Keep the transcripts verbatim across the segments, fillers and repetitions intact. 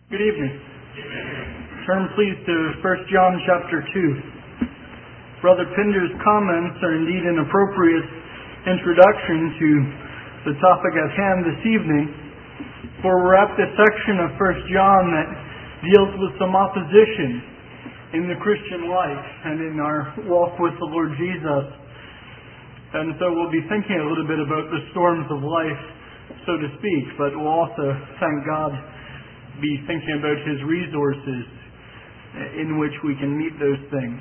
Good evening. Turn please to First John chapter two. Brother Pinder's comments are indeed an appropriate introduction to the topic at hand this evening, for we're at the section of First John that deals with some opposition in the Christian life and in our walk with the Lord Jesus. And so we'll be thinking a little bit about the storms of life, so to speak, but we'll also, thank God, be thinking about His resources in which we can meet those things.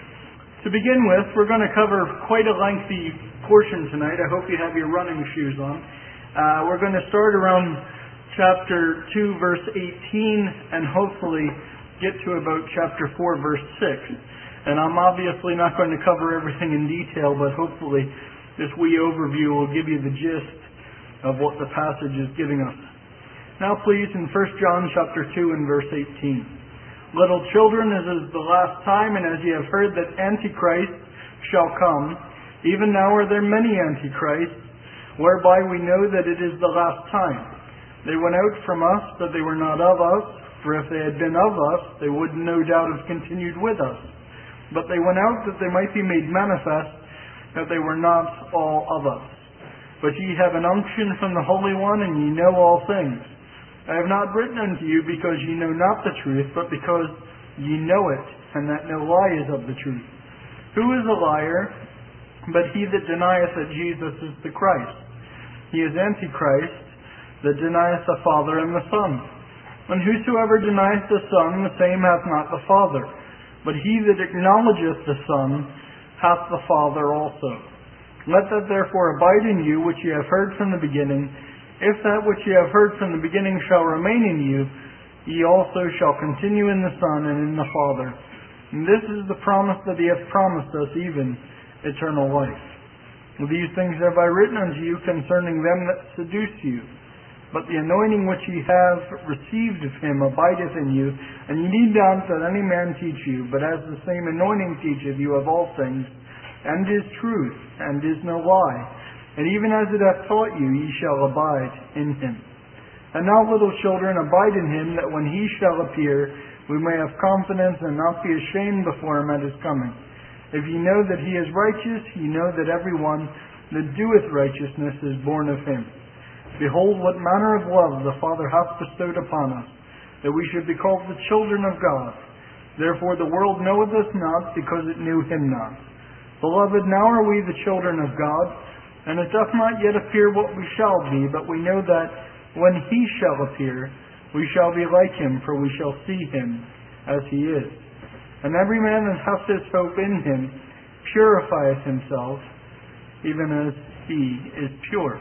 To begin with, we're going to cover quite a lengthy portion tonight. I hope you have your running shoes on. Uh, we're going to start around chapter two, verse eighteen, and hopefully get to about chapter four, verse six. And I'm obviously not going to cover everything in detail, but hopefully this wee overview will give you the gist of what the passage is giving us. Now please, in First John chapter two and verse eighteen. Little children, as is the last time, and as ye have heard that Antichrist shall come, even now are there many Antichrists, whereby we know that it is the last time. They went out from us, but they were not of us, for if they had been of us, they would no doubt have continued with us. But they went out that they might be made manifest, that they were not all of us. But ye have an unction from the Holy One, and ye know all things. I have not written unto you because ye know not the truth, but because ye know it, and that no lie is of the truth. Who is a liar, but he that denieth that Jesus is the Christ? He is Antichrist, that denieth the Father and the Son. And whosoever denieth the Son, the same hath not the Father. But he that acknowledgeth the Son hath the Father also. Let that therefore abide in you, which ye have heard from the beginning. If that which ye have heard from the beginning shall remain in you, ye also shall continue in the Son and in the Father. And this is the promise that He hath promised us, even eternal life. These things have I written unto you concerning them that seduce you. But the anointing which ye have received of Him abideth in you, and ye need not that any man teach you, but as the same anointing teacheth you of all things, and is truth, and is no lie. And even as it hath taught you, ye shall abide in Him. And now, little children, abide in Him, that when He shall appear, we may have confidence and not be ashamed before Him at His coming. If ye know that He is righteous, ye know that every one that doeth righteousness is born of Him. Behold, what manner of love the Father hath bestowed upon us, that we should be called the children of God. Therefore the world knoweth us not, because it knew Him not. Beloved, now are we the children of God, and it doth not yet appear what we shall be, but we know that when He shall appear, we shall be like Him, for we shall see Him as He is. And every man that hath this hope in Him purifieth himself, even as He is pure.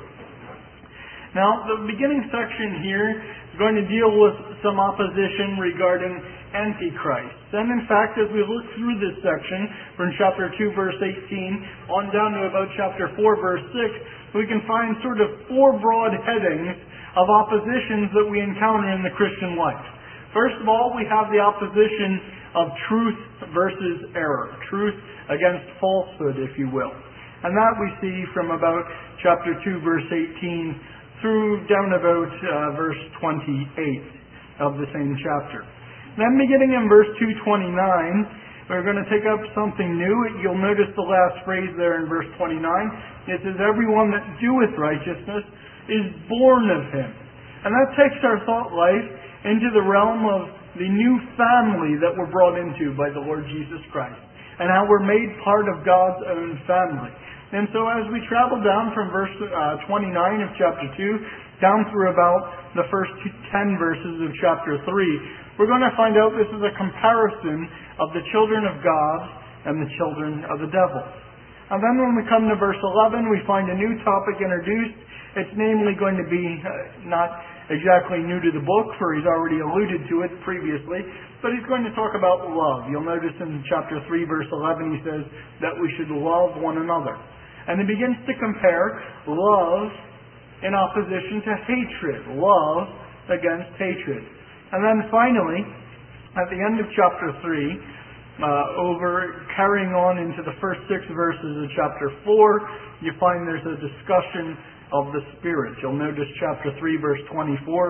Now, the beginning section here is going to deal with some opposition regarding Antichrist. And in fact, as we look through this section, from chapter two, verse eighteen, on down to about chapter four, verse six, we can find sort of four broad headings of oppositions that we encounter in the Christian life. First of all, we have the opposition of truth versus error. Truth against falsehood, if you will. And that we see from about chapter two, verse eighteen, through down about uh, verse twenty-eight of the same chapter. Then beginning in verse two twenty-nine, we're going to take up something new. You'll notice the last phrase there in verse twenty-nine. It says, everyone that doeth righteousness is born of Him. And that takes our thought life into the realm of the new family that we're brought into by the Lord Jesus Christ, and how we're made part of God's own family. And so as we travel down from verse uh, twenty-nine of chapter two, down through about the first ten verses of chapter three, we're going to find out this is a comparison of the children of God and the children of the devil. And then when we come to verse eleven, we find a new topic introduced. It's namely going to be uh, not exactly new to the book, for he's already alluded to it previously, but he's going to talk about love. You'll notice in chapter three, verse eleven, he says that we should love one another. And he begins to compare love in opposition to hatred. Love against hatred. And then finally, at the end of chapter three, uh, over carrying on into the first six verses of chapter four, you find there's a discussion of the Spirit. You'll notice chapter three, verse twenty-four,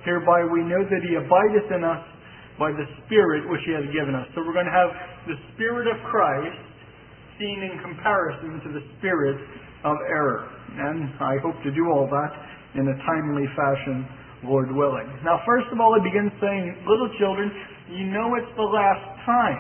Hereby we know that He abideth in us by the Spirit which He hath given us. So we're going to have the Spirit of Christ seen in comparison to the spirit of error. And I hope to do all that in a timely fashion, Lord willing. Now, first of all, He begins saying, little children, you know it's the last time.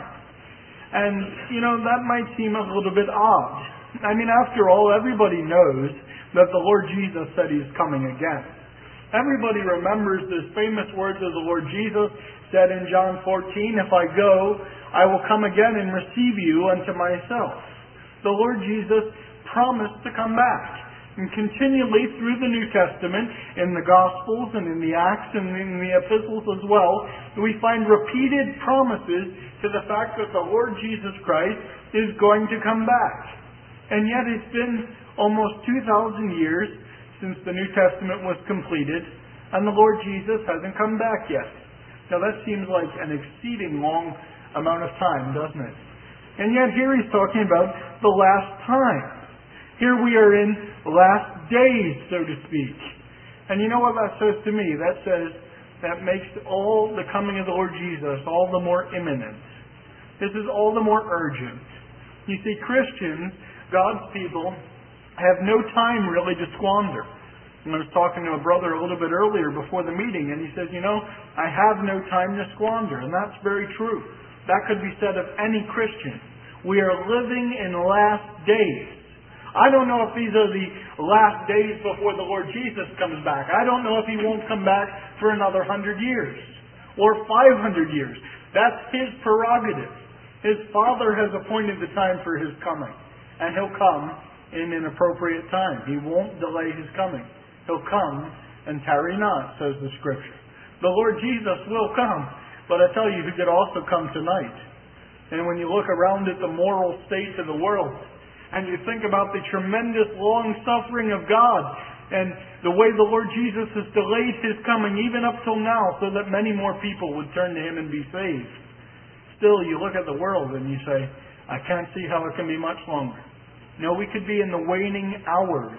And, you know, that might seem a little bit odd. I mean, after all, everybody knows that the Lord Jesus said He's coming again. Everybody remembers those famous words of the Lord Jesus said in John fourteen, if I go, I will come again and receive you unto myself. The Lord Jesus promised to come back. And continually through the New Testament, in the Gospels and in the Acts and in the Epistles as well, we find repeated promises to the fact that the Lord Jesus Christ is going to come back. And yet it's been almost two thousand years since the New Testament was completed, and the Lord Jesus hasn't come back yet. Now that seems like an exceeding long amount of time, doesn't it? And yet here He's talking about the last time. Here we are in last days, so to speak. And you know what that says to me? That says, that makes all the coming of the Lord Jesus all the more imminent. This is all the more urgent. You see, Christians, God's people, have no time really to squander. And I was talking to a brother a little bit earlier before the meeting, and he says, you know, I have no time to squander. And that's very true. That could be said of any Christian. We are living in last days. I don't know if these are the last days before the Lord Jesus comes back. I don't know if He won't come back for another hundred years or five hundred years. That's His prerogative. His Father has appointed the time for His coming, and He'll come in an appropriate time. He won't delay His coming. He'll come and tarry not, says the Scripture. The Lord Jesus will come, but I tell you, He could also come tonight. And when you look around at the moral state of the world, and you think about the tremendous long suffering of God, and the way the Lord Jesus has delayed His coming even up till now, so that many more people would turn to Him and be saved. Still, you look at the world and you say, I can't see how it can be much longer. No, we could be in the waning hours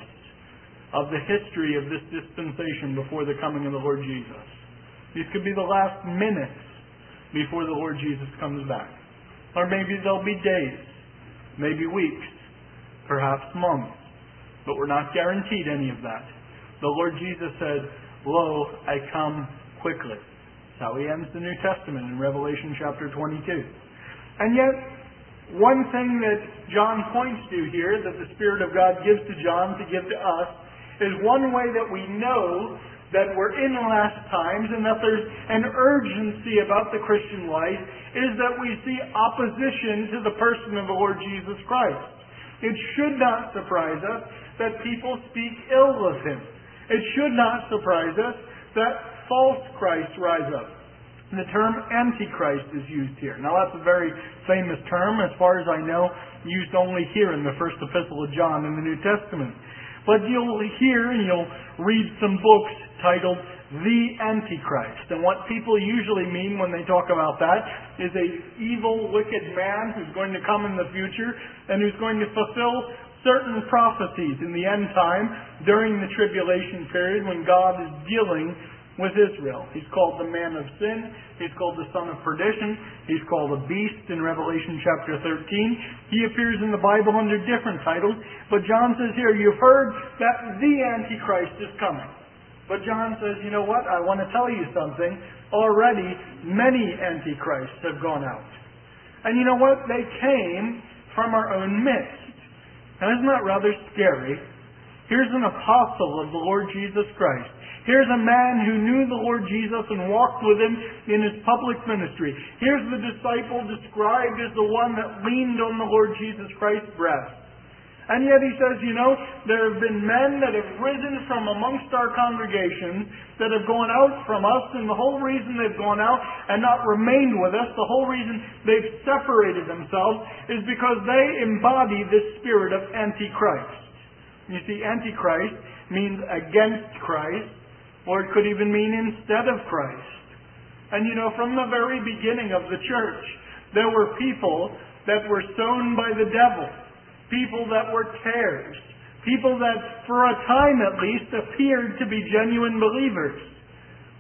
of the history of this dispensation before the coming of the Lord Jesus. These could be the last minutes before the Lord Jesus comes back. Or maybe there'll be days, maybe weeks, perhaps months. But we're not guaranteed any of that. The Lord Jesus said, lo, I come quickly. That's how He ends the New Testament in Revelation chapter twenty-two. And yet, one thing that John points to here, that the Spirit of God gives to John to give to us, is one way that we know that we're in last times and that there's an urgency about the Christian life, is that we see opposition to the person of the Lord Jesus Christ. It should not surprise us that people speak ill of Him. It should not surprise us that false Christs rise up. The term Antichrist is used here. Now that's a very famous term, as far as I know, used only here in the first epistle of John in the New Testament. But you'll hear and you'll read some books titled The Antichrist. And what people usually mean when they talk about that is a evil, wicked man who's going to come in the future and who's going to fulfill certain prophecies in the end time during the tribulation period when God is dealing with Israel. He's called the man of sin. He's called the son of perdition. He's called a beast in Revelation chapter thirteen. He appears in the Bible under different titles. But John says here, you've heard that the Antichrist is coming. But John says, you know what? I want to tell you something. Already, many Antichrists have gone out. And you know what? They came from our own midst. Now, isn't that rather scary? Here's an apostle of the Lord Jesus Christ. Here's a man who knew the Lord Jesus and walked with Him in His public ministry. Here's the disciple described as the one that leaned on the Lord Jesus Christ's breast. And yet he says, you know, there have been men that have risen from amongst our congregation that have gone out from us, and the whole reason they've gone out and not remained with us, the whole reason they've separated themselves, is because they embody this spirit of Antichrist. You see, Antichrist means against Christ, or it could even mean instead of Christ. And you know, from the very beginning of the church, there were people that were sown by the devil. People that were tares. People that, for a time at least, appeared to be genuine believers.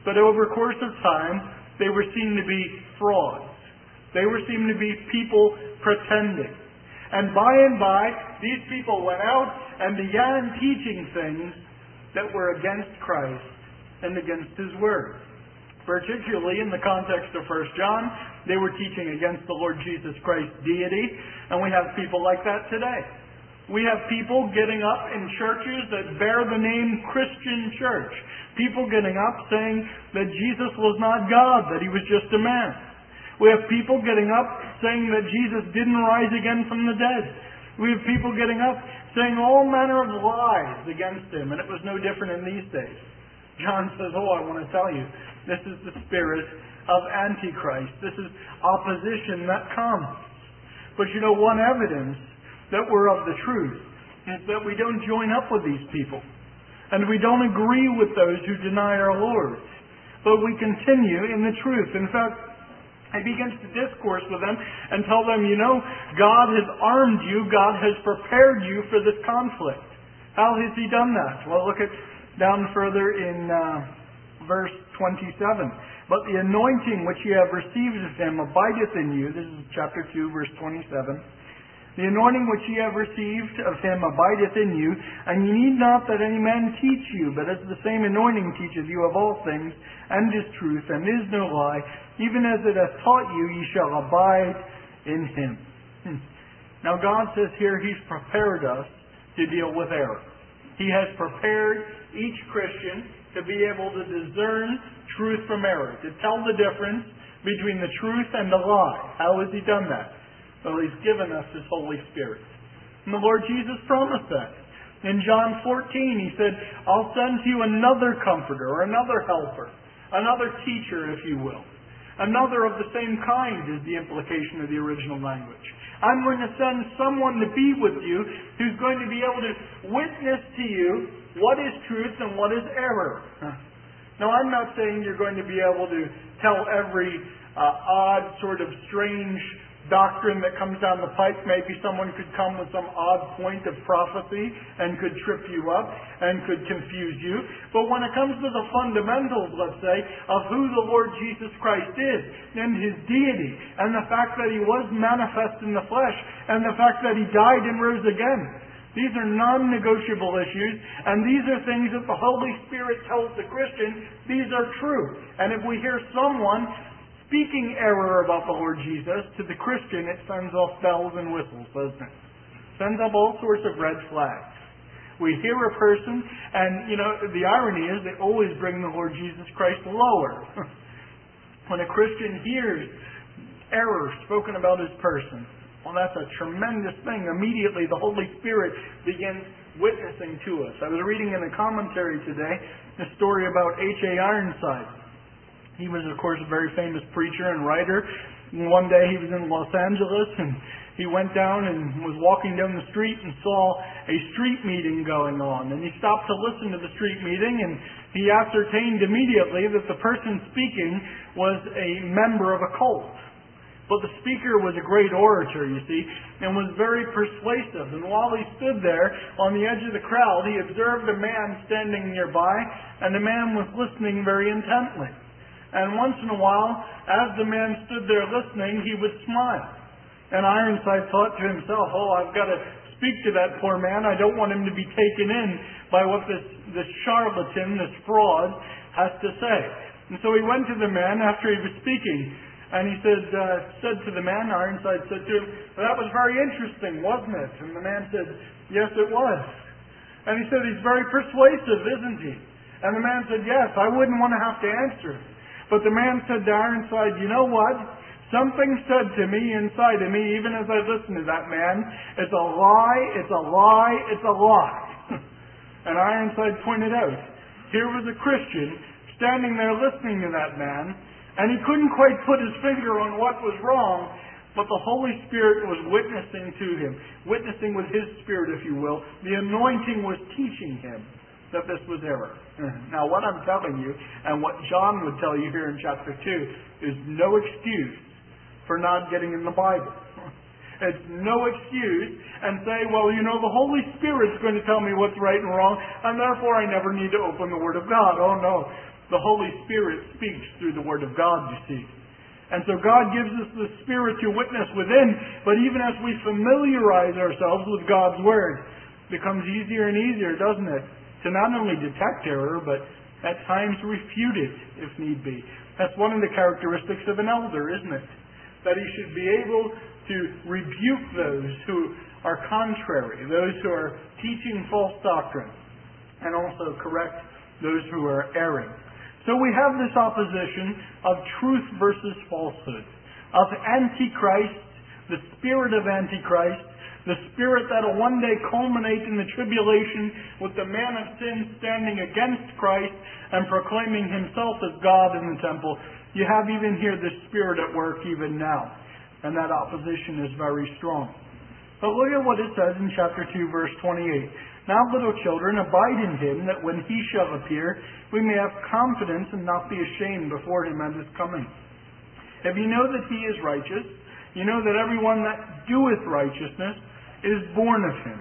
But over the course of time, they were seen to be frauds. They were seen to be people pretending. And by and by, these people went out and began teaching things that were against Christ and against His Word. Particularly in the context of First John, they were teaching against the Lord Jesus Christ's deity, and we have people like that today. We have people getting up in churches that bear the name Christian church. People getting up saying that Jesus was not God, that He was just a man. We have people getting up saying that Jesus didn't rise again from the dead. We have people getting up saying all manner of lies against Him, and it was no different in these days. John says, oh, I want to tell you, this is the spirit of Antichrist. This is opposition that comes. But you know, one evidence that we're of the truth is that we don't join up with these people. And we don't agree with those who deny our Lord. But we continue in the truth. In fact, he begins to discourse with them and tell them, you know, God has armed you. God has prepared you for this conflict. How has He done that? Well, look at down further in uh, verse twenty-seven. But the anointing which ye have received of Him abideth in you. This is chapter two, verse twenty-seven. The anointing which ye have received of Him abideth in you, and ye need not that any man teach you, but as the same anointing teacheth you of all things, and is truth, and is no lie, even as it hath taught you, ye shall abide in Him. Hmm. Now God says here He's prepared us to deal with error. He has prepared each Christian to be able to discern truth from error, to tell the difference between the truth and the lie. How has He done that? Well, He's given us His Holy Spirit. And the Lord Jesus promised that. In John fourteen, He said, I'll send to you another comforter, or another helper, another teacher, if you will. Another of the same kind is the implication of the original language. I'm going to send someone to be with you who's going to be able to witness to you what is truth and what is error. Now, I'm not saying you're going to be able to tell every uh, odd, sort of strange doctrine that comes down the pipe. Maybe someone could come with some odd point of prophecy and could trip you up and could confuse you. But when it comes to the fundamentals, let's say, of who the Lord Jesus Christ is and His deity and the fact that He was manifest in the flesh and the fact that He died and rose again, these are non-negotiable issues, and these are things that the Holy Spirit tells the Christian, these are true. And if we hear someone speaking error about the Lord Jesus, to the Christian it sends off bells and whistles, doesn't it? Sends up all sorts of red flags. We hear a person, and, you know, the irony is they always bring the Lord Jesus Christ lower. When a Christian hears error spoken about his person, well, that's a tremendous thing. Immediately the Holy Spirit begins witnessing to us. I was reading in a commentary today a story about H A Ironside. He was, of course, a very famous preacher and writer. And one day he was in Los Angeles, and he went down and was walking down the street and saw a street meeting going on. And he stopped to listen to the street meeting, and he ascertained immediately that the person speaking was a member of a cult. But the speaker was a great orator, you see, and was very persuasive. And while he stood there on the edge of the crowd, he observed a man standing nearby, and the man was listening very intently. And once in a while, as the man stood there listening, he would smile. And Ironside thought to himself, oh, I've got to speak to that poor man. I don't want him to be taken in by what this, this charlatan, this fraud, has to say. And so he went to the man after he was speaking. And he said, uh, said to the man, Ironside said to him, well, that was very interesting, wasn't it? And the man said, yes, it was. And he said, he's very persuasive, isn't he? And the man said, yes, I wouldn't want to have to answer. But the man said to Ironside, you know what? Something said to me inside of me, even as I listened to that man, it's a lie, it's a lie, it's a lie. And Ironside pointed out, here was a Christian standing there listening to that man, and he couldn't quite put his finger on what was wrong, but the Holy Spirit was witnessing to him, witnessing with His Spirit, if you will. The anointing was teaching him that this was error. Now, what I'm telling you, and what John would tell you here in chapter two, is no excuse for not getting in the Bible. It's no excuse and say, well, you know, the Holy Spirit's going to tell me what's right and wrong, and therefore I never need to open the Word of God. Oh, no. The Holy Spirit speaks through the Word of God, you see. And so God gives us the Spirit to witness within, but even as we familiarize ourselves with God's Word, it becomes easier and easier, doesn't it? To not only detect error, but at times refute it, if need be. That's one of the characteristics of an elder, isn't it? That he should be able to rebuke those who are contrary, those who are teaching false doctrine, and also correct those who are erring. So we have this opposition of truth versus falsehood, of Antichrist, the spirit of Antichrist, the spirit that will one day culminate in the tribulation with the man of sin standing against Christ and proclaiming himself as God in the temple. You have even here the spirit at work even now, and that opposition is very strong. But look at what it says in chapter two, verse twenty-eight. Now, little children, abide in him, that when he shall appear, we may have confidence and not be ashamed before him at his coming. If you know that he is righteous, you know that everyone that doeth righteousness is born of him.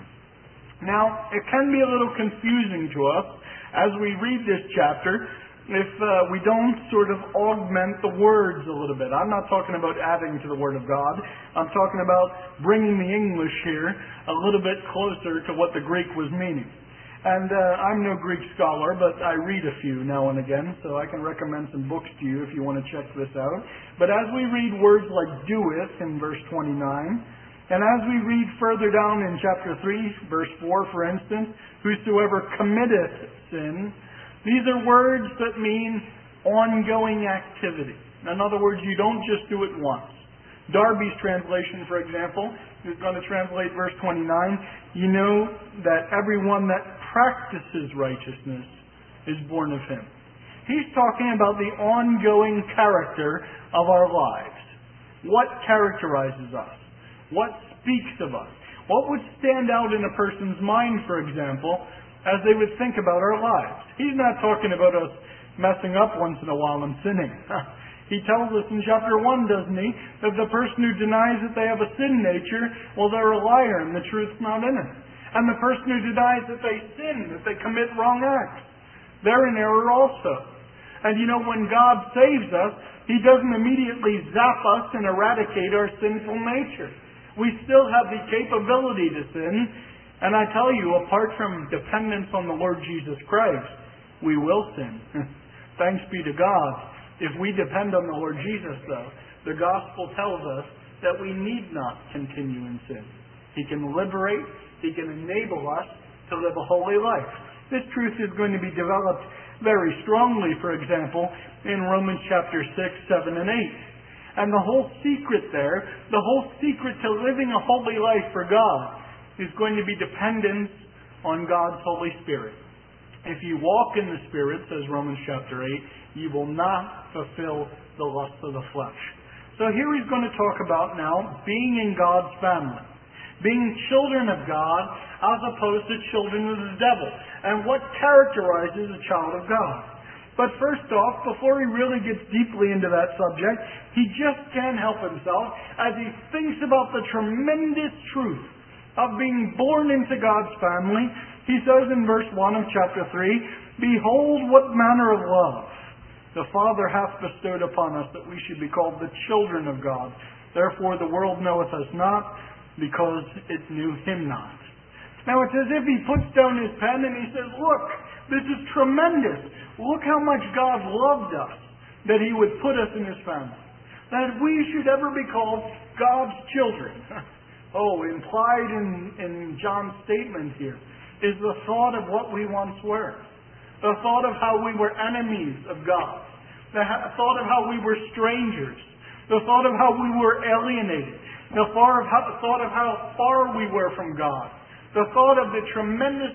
Now, it can be a little confusing to us as we read this chapter if uh, we don't sort of augment the words a little bit. I'm not talking about adding to the Word of God. I'm talking about bringing the English here a little bit closer to what the Greek was meaning. And uh, I'm no Greek scholar, but I read a few now and again, so I can recommend some books to you if you want to check this out. But as we read words like doeth in verse twenty-nine, and as we read further down in chapter three, verse four, for instance, whosoever committeth sin, these are words that mean ongoing activity. In other words, you don't just do it once. Darby's translation, for example, is going to translate verse twenty-nine. You know that everyone that practices righteousness is born of him. He's talking about the ongoing character of our lives. What characterizes us? What speaks of us? What would stand out in a person's mind, for example, as they would think about our lives? He's not talking about us messing up once in a while and sinning. He tells us in chapter one, doesn't he, that the person who denies that they have a sin nature, well, they're a liar and the truth's not in it. And the person who denies that they sin, that they commit wrong acts, they're in error also. And you know, when God saves us, he doesn't immediately zap us and eradicate our sinful nature. We still have the capability to sin. And I tell you, apart from dependence on the Lord Jesus Christ, we will sin. Thanks be to God. If we depend on the Lord Jesus, though, the gospel tells us that we need not continue in sin. He can liberate, he can enable us to live a holy life. This truth is going to be developed very strongly, for example, in Romans chapter six, seven, and eight. And the whole secret there, the whole secret to living a holy life for God, is going to be dependent on God's Holy Spirit. If you walk in the Spirit, says Romans chapter eight, you will not fulfill the lust of the flesh. So here he's going to talk about now being in God's family, being children of God as opposed to children of the devil, and what characterizes a child of God. But first off, before he really gets deeply into that subject, he just can't help himself as he thinks about the tremendous truth of being born into God's family. He says in verse one of chapter three, "Behold what manner of love the Father hath bestowed upon us, that we should be called the children of God. Therefore the world knoweth us not, because it knew him not." Now it's as if he puts down his pen and he says, look, this is tremendous. Look how much God loved us, that he would put us in his family. That we should ever be called God's children. Oh, implied in, in John's statement here is the thought of what we once were. The thought of how we were enemies of God. The thought of how we were strangers. The thought of how we were alienated. The thought of how, thought of how far we were from God. The thought of the tremendous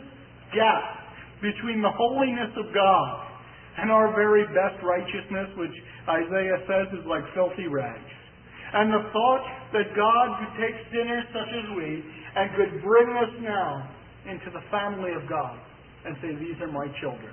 gap between the holiness of God and our very best righteousness, which Isaiah says is like filthy rags. And the thought that God could take sinners such as we and could bring us now into the family of God and say, these are my children.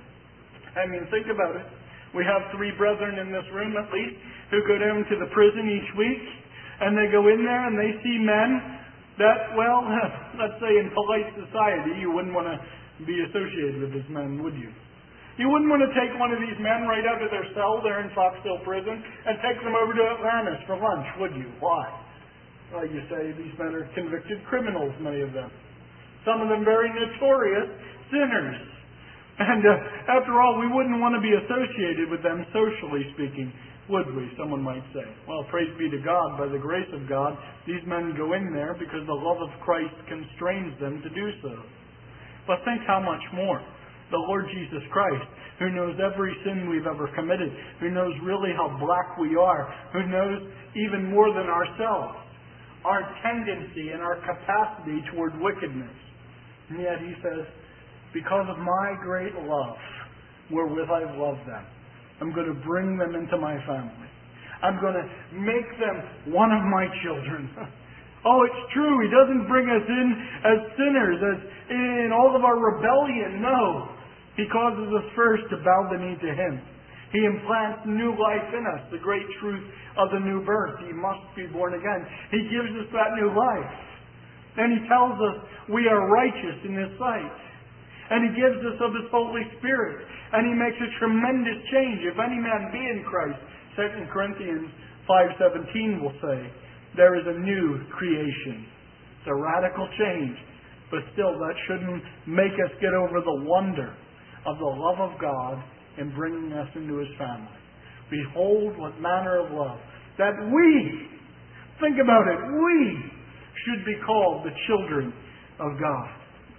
I mean, think about it. We have three brethren in this room at least who go down to the prison each week, and they go in there and they see men that, well, let's say in polite society, you wouldn't want to be associated with as men, would you? You wouldn't want to take one of these men right out of their cell there in Fox Hill Prison and take them over to Atlantis for lunch, would you? Why? Well, you say these men are convicted criminals, many of them. Some of them very notorious sinners. And uh, after all, we wouldn't want to be associated with them socially speaking, would we? Someone might say. Well, praise be to God, by the grace of God, these men go in there because the love of Christ constrains them to do so. But think how much more. The Lord Jesus Christ, who knows every sin we've ever committed, who knows really how black we are, who knows even more than ourselves, our tendency and our capacity toward wickedness. And yet He says, because of my great love, wherewith I've loved them, I'm going to bring them into my family. I'm going to make them one of my children. Oh, it's true. He doesn't bring us in as sinners, as in all of our rebellion. No. He causes us first to bow the knee to Him. He implants new life in us, the great truth of the new birth. You must be born again. He gives us that new life. And He tells us we are righteous in His sight. And He gives us of His Holy Spirit. And He makes a tremendous change. If any man be in Christ, Second Corinthians five seventeen will say, there is a new creation. It's a radical change. But still, that shouldn't make us get over the wonder of the love of God in bringing us into His family. Behold what manner of love. That we, think about it, we should be called the children of God.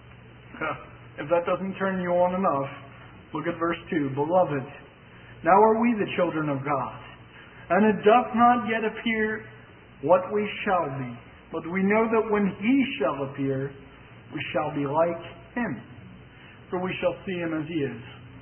If that doesn't turn you on enough, look at verse two. Beloved, now are we the children of God, and it doth not yet appear what we shall be. But we know that when He shall appear, we shall be like Him, for we shall see Him as He is.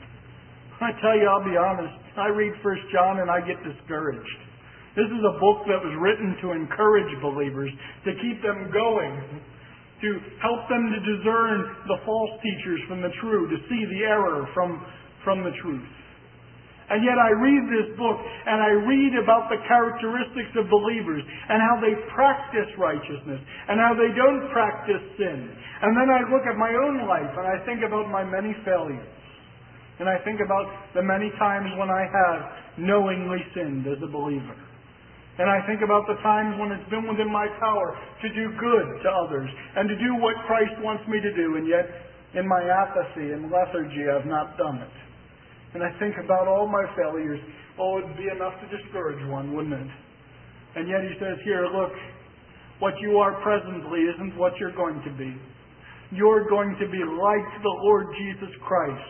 I tell you, I'll be honest, I read First John and I get discouraged. This is a book that was written to encourage believers, to keep them going, to help them to discern the false teachers from the true, to see the error from, from the truth. And yet I read this book and I read about the characteristics of believers and how they practice righteousness and how they don't practice sin. And then I look at my own life and I think about my many failures. And I think about the many times when I have knowingly sinned as a believer. And I think about the times when it's been within my power to do good to others and to do what Christ wants me to do, and yet in my apathy and lethargy I've not done it. And I think about all my failures. Oh, it'd be enough to discourage one, wouldn't it? And yet He says here, look, what you are presently isn't what you're going to be. You're going to be like the Lord Jesus Christ,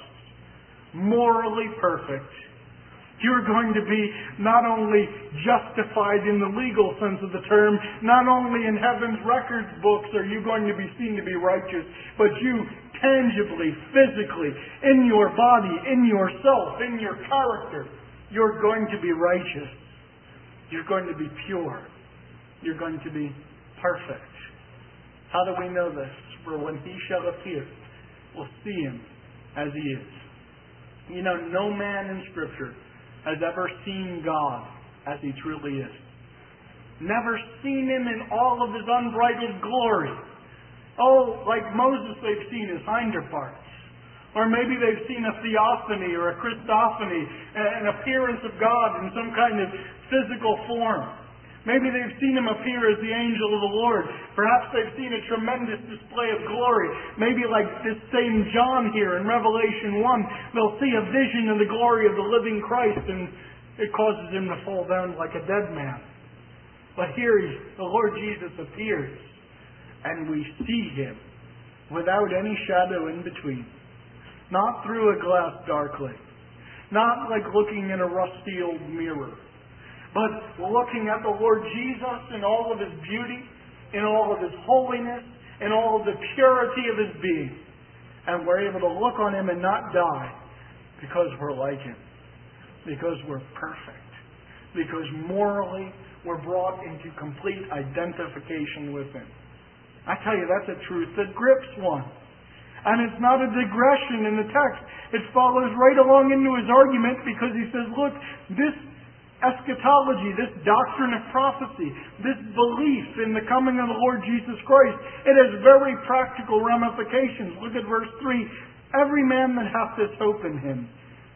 morally perfect. You're going to be not only justified in the legal sense of the term, not only in heaven's records books are you going to be seen to be righteous, but you tangibly, physically, in your body, in yourself, in your character, you're going to be righteous. You're going to be pure. You're going to be perfect. How do we know this? For when He shall appear, we'll see Him as He is. You know, no man in Scripture has ever seen God as He truly is. Never seen Him in all of His unbridled glory. Oh, like Moses, they've seen His hinder parts. Or maybe they've seen a theophany or a Christophany, an appearance of God in some kind of physical form. Maybe they've seen Him appear as the angel of the Lord. Perhaps they've seen a tremendous display of glory. Maybe like this same John here in Revelation one, they'll see a vision of the glory of the living Christ, and it causes him to fall down like a dead man. But here the Lord Jesus appears, and we see Him without any shadow in between. Not through a glass darkly. Not like looking in a rusty old mirror. But looking at the Lord Jesus in all of His beauty, in all of His holiness, in all of the purity of His being. And we're able to look on Him and not die because we're like Him. Because we're perfect. Because morally we're brought into complete identification with Him. I tell you, that's a truth that grips one. And it's not a digression in the text. It follows right along into his argument because he says, look, this eschatology, this doctrine of prophecy, this belief in the coming of the Lord Jesus Christ, it has very practical ramifications. Look at verse three. Every man that hath this hope in Him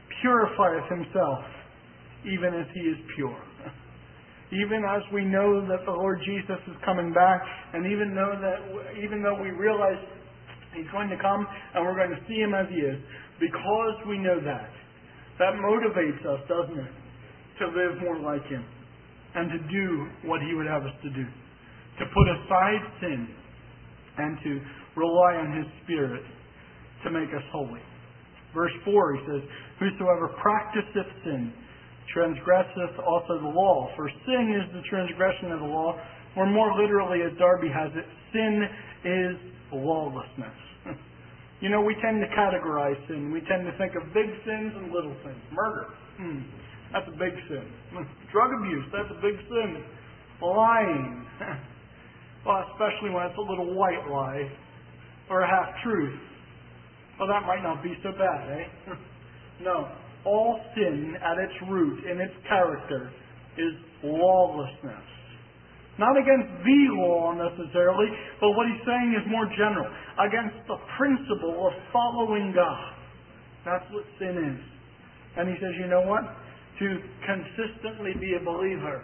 purifieth himself, even as he is pure. Even as we know that the Lord Jesus is coming back, and even know that, even though we realize he's going to come and we're going to see him as he is, because we know that, that motivates us, doesn't it, to live more like him and to do what he would have us to do, to put aside sin and to rely on his Spirit to make us holy. Verse four, he says, whosoever practiseth sin transgresseth also the law. For sin is the transgression of the law, or more literally, as Darby has it, sin is lawlessness. You know, we tend to categorize sin. We tend to think of big sins and little sins. Murder, hmm, that's a big sin. Drug abuse, that's a big sin. Lying, well, especially when it's a little white lie or a half-truth. Well, that might not be so bad, eh? No. All sin at its root, in its character, is lawlessness. Not against the law necessarily, but what he's saying is more general. Against the principle of following God. That's what sin is. And he says, you know what? To consistently be a believer,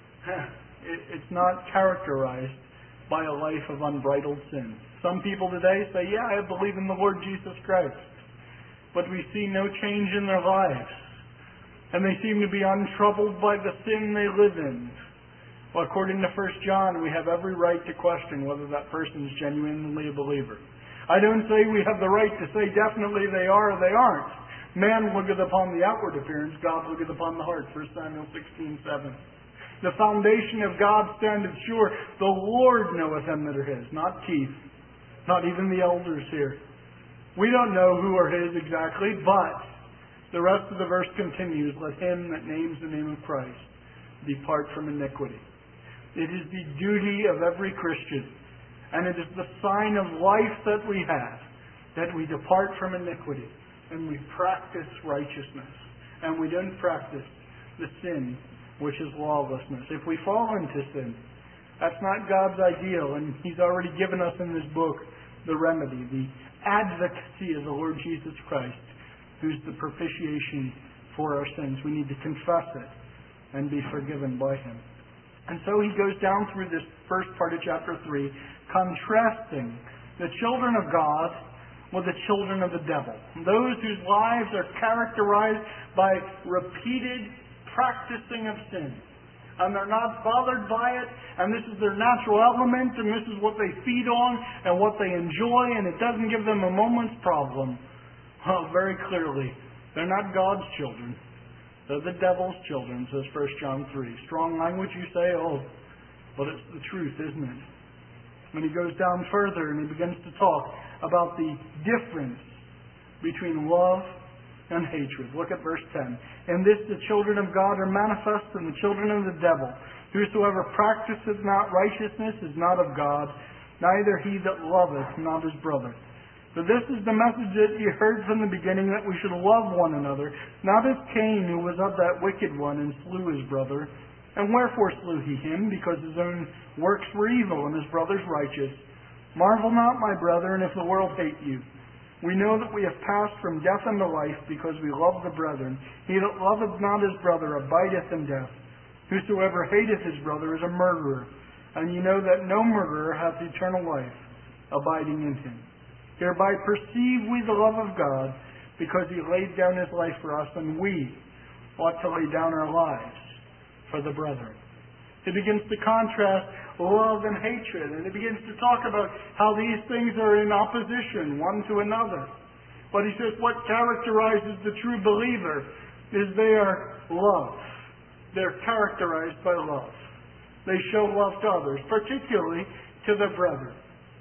it's not characterized by a life of unbridled sin. Some people today say, yeah, I believe in the Lord Jesus Christ. But we see no change in their lives. And they seem to be untroubled by the sin they live in. Well, according to First John, we have every right to question whether that person is genuinely a believer. I don't say we have the right to say definitely they are or they aren't. Man looketh upon the outward appearance, God looketh upon the heart. First Samuel sixteen seven. The foundation of God standeth sure. The Lord knoweth them that are his. Not Keith. Not even the elders here. We don't know who are his exactly, but the rest of the verse continues, let him that names the name of Christ depart from iniquity. It is the duty of every Christian, and it is the sign of life that we have, that we depart from iniquity, and we practice righteousness, and we don't practice the sin which is lawlessness. If we fall into sin, that's not God's ideal, and he's already given us in this book the remedy, the advocacy of the Lord Jesus Christ, who's the propitiation for our sins. We need to confess it and be forgiven by him. And so he goes down through this first part of chapter three, contrasting the children of God with the children of the devil. Those whose lives are characterized by repeated practicing of sin. And they're not bothered by it, and this is their natural element, and this is what they feed on, and what they enjoy, and it doesn't give them a moment's problem. Well, very clearly, they're not God's children. They're the devil's children, says First John three. Strong language, you say? Oh, but it's the truth, isn't it? When he goes down further and he begins to talk about the difference between love and hatred. Look at verse ten. In this the children of God are manifest, and the children of the devil. Whosoever practiseth not righteousness is not of God, neither he that loveth not his brother. For this is the message that ye heard from the beginning, that we should love one another, not as Cain, who was of that wicked one, and slew his brother. And wherefore slew he him? Because his own works were evil, and his brother's righteous. Marvel not, my brethren, if the world hate you. We know that we have passed from death unto life, because we love the brethren. He that loveth not his brother abideth in death. Whosoever hateth his brother is a murderer. And ye know that no murderer hath eternal life abiding in him. Hereby perceive we the love of God, because he laid down his life for us, and we ought to lay down our lives for the brethren. He begins to contrast love and hatred, and he begins to talk about how these things are in opposition one to another. But he says what characterizes the true believer is their love. They're characterized by love. They show love to others, particularly to their brethren.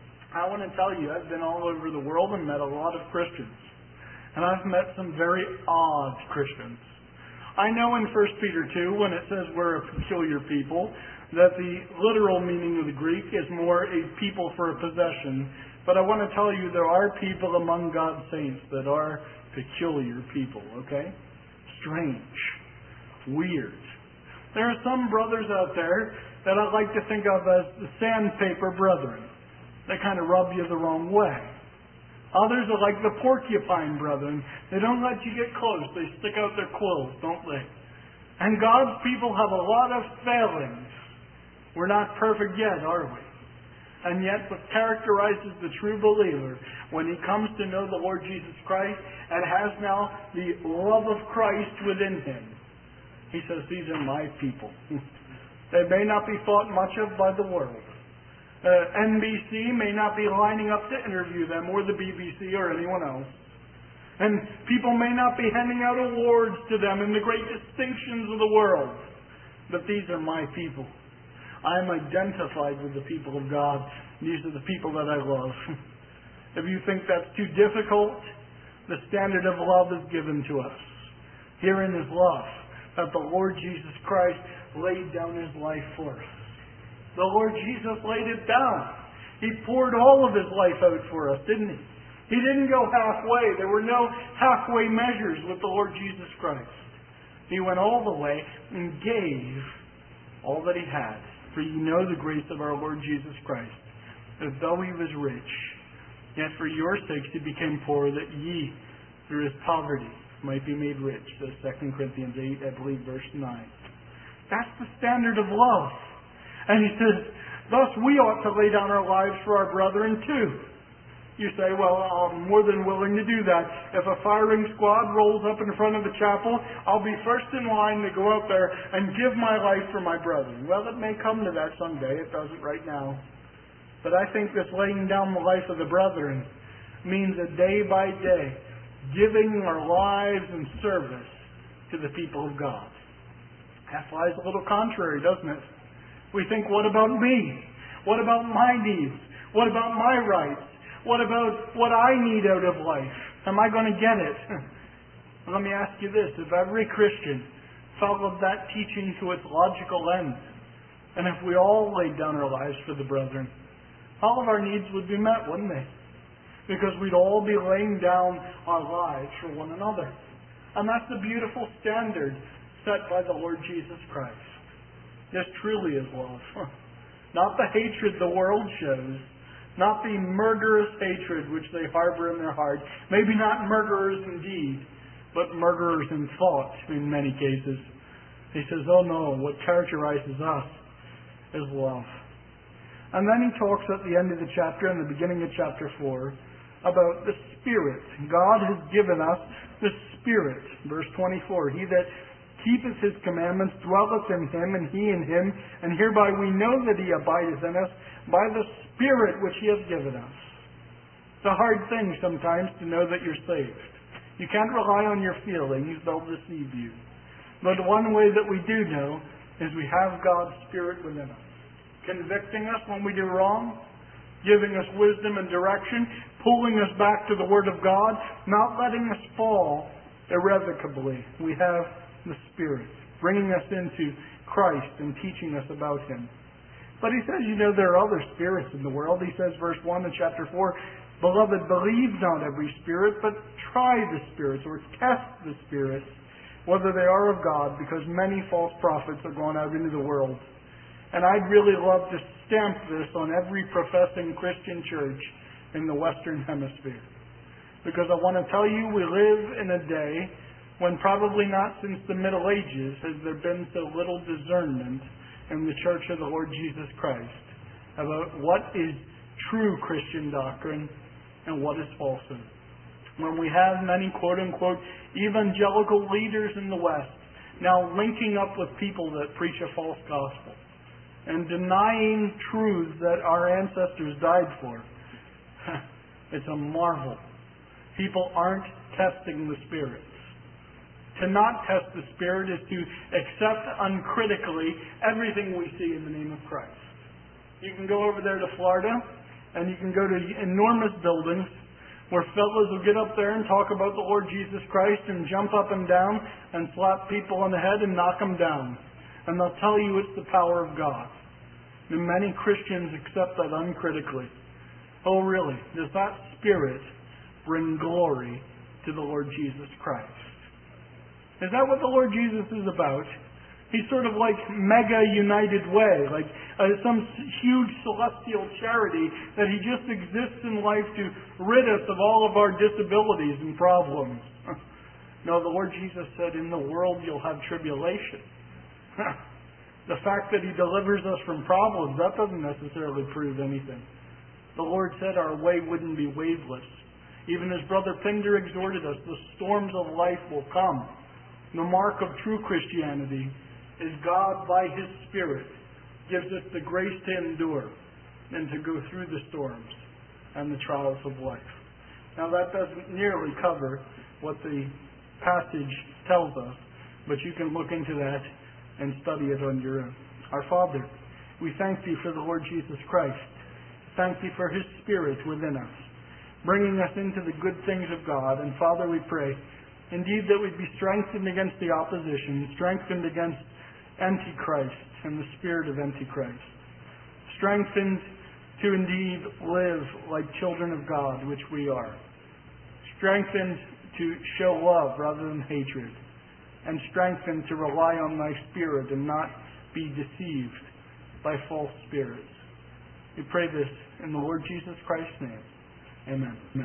I want to tell you, I've been all over the world and met a lot of Christians. And I've met some very odd Christians. I know in First Peter two, when it says we're a peculiar people, that the literal meaning of the Greek is more a people for a possession. But I want to tell you, there are people among God's saints that are peculiar people, okay? Strange. Weird. There are some brothers out there that I like to think of as the sandpaper brethren. They kind of rub you the wrong way. Others are like the porcupine brethren. They don't let you get close. They stick out their quills, don't they? And God's people have a lot of failings. We're not perfect yet, are we? And yet what characterizes the true believer when he comes to know the Lord Jesus Christ and has now the love of Christ within him, he says, these are my people. They may not be thought much of by the world. Uh, N B C may not be lining up to interview them, or the B B C or anyone else. And people may not be handing out awards to them in the great distinctions of the world. But these are my people. I am identified with the people of God. These are the people that I love. If you think that's too difficult, the standard of love is given to us. Herein is love, that the Lord Jesus Christ laid down His life for us. The Lord Jesus laid it down. He poured all of His life out for us, didn't He? He didn't go halfway. There were no halfway measures with the Lord Jesus Christ. He went all the way and gave all that He had. For you know the grace of our Lord Jesus Christ, that though He was rich, yet for your sakes He became poor, that ye, through His poverty, might be made rich. That's Second Corinthians eight, I believe, verse nine. That's the standard of love. And He says, thus we ought to lay down our lives for our brethren too. You say, well, I'm more than willing to do that. If a firing squad rolls up in front of the chapel, I'll be first in line to go out there and give my life for my brethren. Well, it may come to that someday. It doesn't right now. But I think this laying down the life of the brethren means a day by day giving our lives in service to the people of God. That lies a little contrary, doesn't it? We think, what about me? What about my needs? What about my rights? What about what I need out of life? Am I going to get it? Let me ask you this. If every Christian followed that teaching to its logical end, and if we all laid down our lives for the brethren, all of our needs would be met, wouldn't they? Because we'd all be laying down our lives for one another. And that's the beautiful standard set by the Lord Jesus Christ. This truly is love. Not the hatred the world shows, not the murderous hatred which they harbor in their heart. Maybe not murderers in deed, but murderers in thought in many cases. He says, oh no, what characterizes us is love. And then he talks at the end of the chapter, in the beginning of chapter four, about the Spirit. God has given us the Spirit. Verse twenty-four, he that keepeth His commandments dwelleth in Him, and He in Him, and hereby we know that He abideth in us, by the Spirit which He hath given us. It's a hard thing sometimes to know that you're saved. You can't rely on your feelings, they'll deceive you. But one way that we do know is we have God's Spirit within us, convicting us when we do wrong, giving us wisdom and direction, pulling us back to the Word of God, not letting us fall irrevocably. We have the Spirit, bringing us into Christ and teaching us about Him. But he says, you know, there are other spirits in the world. He says, verse one in chapter four, beloved, believe not every spirit, but try the spirits, or test the spirits, whether they are of God, because many false prophets are gone out into the world. And I'd really love to stamp this on every professing Christian church in the Western Hemisphere. Because I want to tell you, we live in a day when probably not since the Middle Ages has there been so little discernment in the Church of the Lord Jesus Christ about what is true Christian doctrine and what is falsehood. When we have many quote-unquote evangelical leaders in the West now linking up with people that preach a false gospel and denying truths that our ancestors died for, it's a marvel. People aren't testing the spirits. To not test the Spirit is to accept uncritically everything we see in the name of Christ. You can go over there to Florida, and you can go to enormous buildings where fellows will get up there and talk about the Lord Jesus Christ and jump up and down and slap people on the head and knock them down. And they'll tell you it's the power of God. And many Christians accept that uncritically. Oh, really? Does that Spirit bring glory to the Lord Jesus Christ? Is that what the Lord Jesus is about? He's sort of like Mega United Way, like uh, some huge celestial charity that He just exists in life to rid us of all of our disabilities and problems. No, the Lord Jesus said, in the world you'll have tribulation. The fact that He delivers us from problems, that doesn't necessarily prove anything. The Lord said our way wouldn't be waveless. Even as Brother Pinder exhorted us, the storms of life will come. The mark of true Christianity is God, by His Spirit, gives us the grace to endure and to go through the storms and the trials of life. Now that doesn't nearly cover what the passage tells us, but you can look into that and study it on your own. Our Father, we thank Thee for the Lord Jesus Christ. Thank Thee for His Spirit within us, bringing us into the good things of God. And Father, we pray, indeed, that we'd be strengthened against the opposition, strengthened against Antichrist and the spirit of Antichrist, strengthened to indeed live like children of God, which we are, strengthened to show love rather than hatred, and strengthened to rely on Thy Spirit and not be deceived by false spirits. We pray this in the Lord Jesus Christ's name. Amen.